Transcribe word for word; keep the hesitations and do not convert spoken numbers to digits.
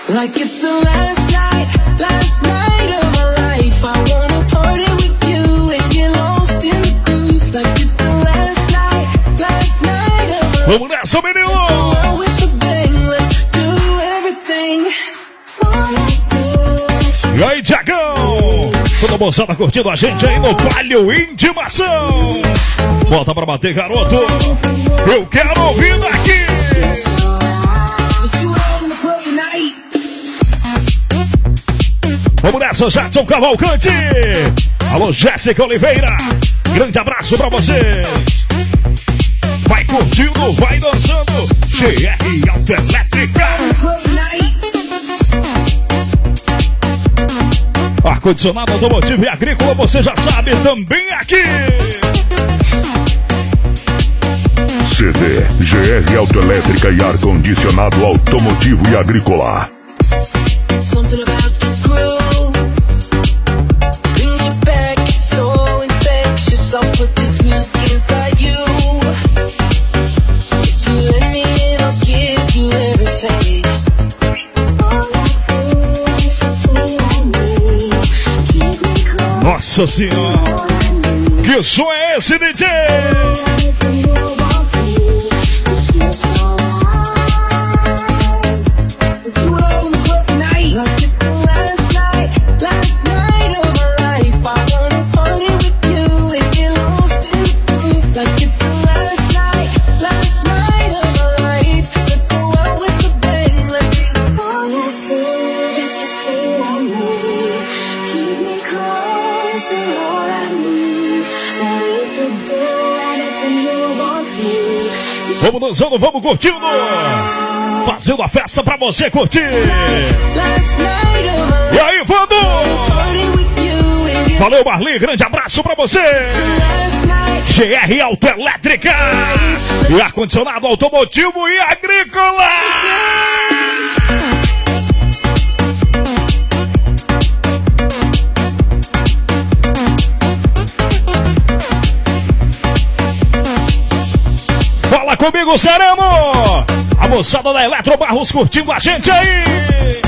Like it's the last night, last night of my life. I wanna party with you and get lost in the groove. Like it's the last night, last night of my life. Vamos nessa, menino! With a bang, let's do everything. E aí, Tiagão? Toda moçada curtindo a gente aí no Palio Intimação. Bota pra bater, garoto. Eu quero ouvir daqui. Vamos nessa, Jadson Cavalcante. Alô, Jéssica Oliveira. Grande abraço pra vocês. Vai curtindo, vai dançando. G R Autoelétrica. Ar-condicionado automotivo e agrícola, você já sabe, também aqui. C D, G R Autoelétrica e ar-condicionado automotivo e agrícola. Something about this groove brings you back, it's so infectious. I'll put this music inside you. If you let me in, I'll give you everything. Nossa senhora, que som é esse, D J? Vamos dançando, vamos curtindo, fazendo a festa pra você curtir. E aí, Vando? Valeu, Marli, grande abraço pra você. G R Autoelétrica e ar-condicionado automotivo e agrícola. Fala comigo, Sereno! A moçada da Eletro Barros curtindo a gente aí!